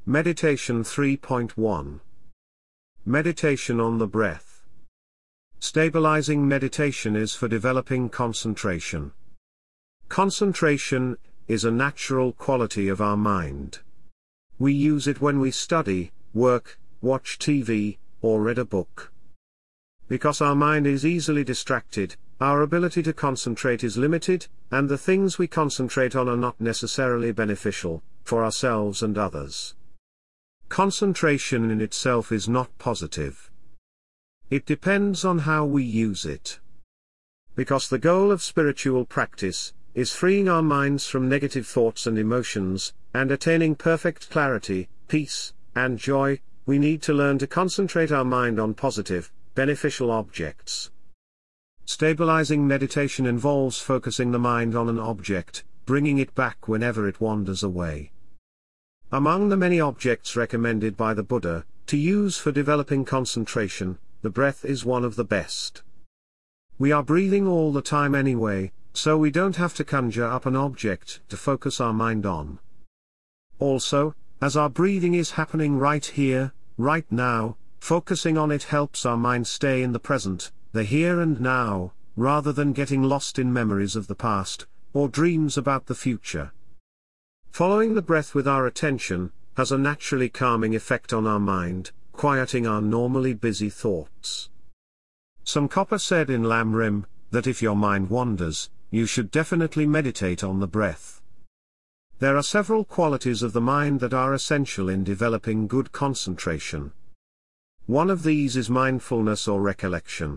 Meditation 3.1. Meditation on the breath. Stabilizing meditation is for developing concentration. Concentration is a natural quality of our mind. We use it when we study, work, watch TV, or read a book. Because our mind is easily distracted, our ability to concentrate is limited, and the things we concentrate on are not necessarily beneficial for ourselves and others. Concentration in itself is not positive. It depends on how we use it. Because the goal of spiritual practice is freeing our minds from negative thoughts and emotions, and attaining perfect clarity, peace, and joy, we need to learn to concentrate our mind on positive, beneficial objects. Stabilizing meditation involves focusing the mind on an object, bringing it back whenever it wanders away. Among the many objects recommended by the Buddha to use for developing concentration, the breath is one of the best. We are breathing all the time anyway, so we don't have to conjure up an object to focus our mind on. Also, as our breathing is happening right here, right now, focusing on it helps our mind stay in the present, the here and now, rather than getting lost in memories of the past, or dreams about the future. Following the breath with our attention has a naturally calming effect on our mind, quieting our normally busy thoughts. Tsongkhapa said in Lam Rim that if your mind wanders, you should definitely meditate on the breath. There are several qualities of the mind that are essential in developing good concentration. One of these is mindfulness or recollection.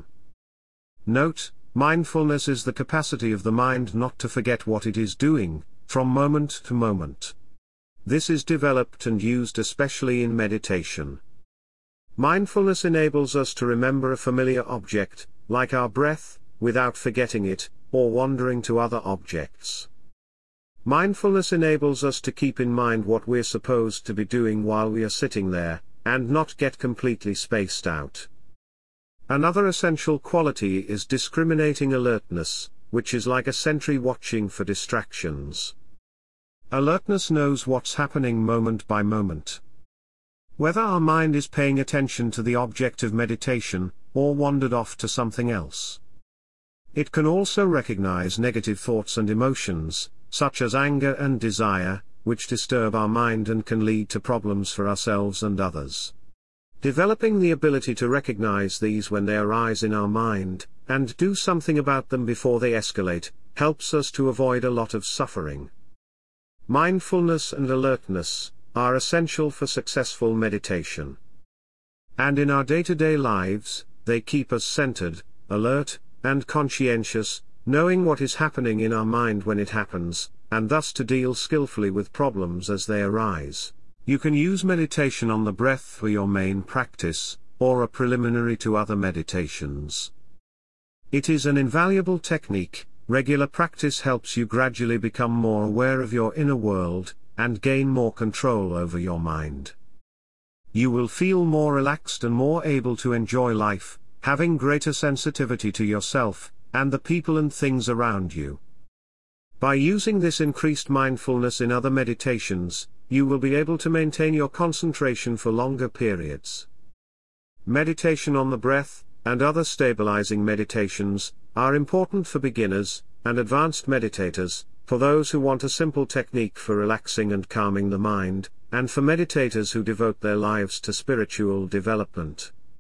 Note, mindfulness is the capacity of the mind not to forget what it is doing, from moment to moment. This is developed and used especially in meditation. Mindfulness enables us to remember a familiar object, like our breath, without forgetting it, or wandering to other objects. Mindfulness enables us to keep in mind what we're supposed to be doing while we are sitting there, and not get completely spaced out. Another essential quality is discriminating alertness, which is like a sentry watching for distractions. Alertness knows what's happening moment by moment. Whether our mind is paying attention to the object of meditation, or wandered off to something else. It can also recognize negative thoughts and emotions, such as anger and desire, which disturb our mind and can lead to problems for ourselves and others. Developing the ability to recognize these when they arise in our mind, and do something about them before they escalate, helps us to avoid a lot of suffering. Mindfulness and alertness are essential for successful meditation. And in our day-to-day lives, they keep us centered, alert, and conscientious, knowing what is happening in our mind when it happens, and thus to deal skillfully with problems as they arise. You can use meditation on the breath for your main practice, or a preliminary to other meditations. It is an invaluable technique. Regular practice helps you gradually become more aware of your inner world, and gain more control over your mind. You will feel more relaxed and more able to enjoy life, having greater sensitivity to yourself, and the people and things around you. By using this increased mindfulness in other meditations, you will be able to maintain your concentration for longer periods. Meditation on the breath, and other stabilizing meditations, are important for beginners, and advanced meditators, for those who want a simple technique for relaxing and calming the mind, and for meditators who devote their lives to spiritual development.